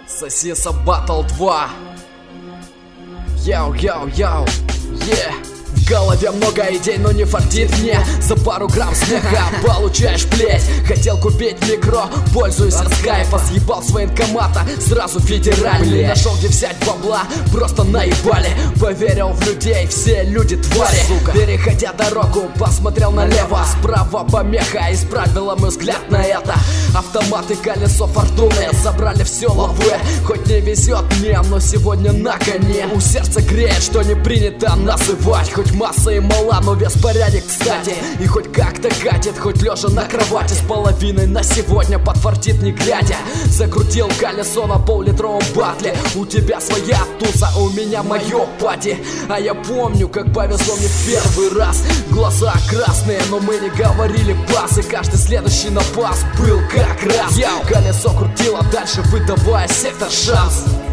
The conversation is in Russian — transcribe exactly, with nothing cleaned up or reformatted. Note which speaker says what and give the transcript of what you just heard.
Speaker 1: Сосиса Батл два. Яу-яу-яу, е. В голове много идей, но не фартит мне. За пару грамм смеха получаешь плеть. Хотел купить микро, пользуюсь от скайпа. Съебал с военкомата, сразу федеральный. Нашел где взять бабла, просто наебали. Поверил в людей, все люди твари. Сука. Переходя дорогу, посмотрел налево. Справа помеха, исправила мой взгляд на это. Автомат и колесо фортуны забрали все лавы. Хоть не везет мне, но сегодня на коне. У сердца греет, что не принято называть. Хоть масса и мала, но вес порядок, кстати. И хоть как-то катит, хоть лежа на кровати. С половиной на сегодня подфартит не глядя. Закрутил колесо на пол-литровом батле. У тебя своя туса, у меня мое пати. А я помню, как повезло мне в первый раз. Глаза красные, но мы не говорили пас. И каждый следующий напас был как раз. Яу. Колесо крутило дальше, выдавая сектор шанс.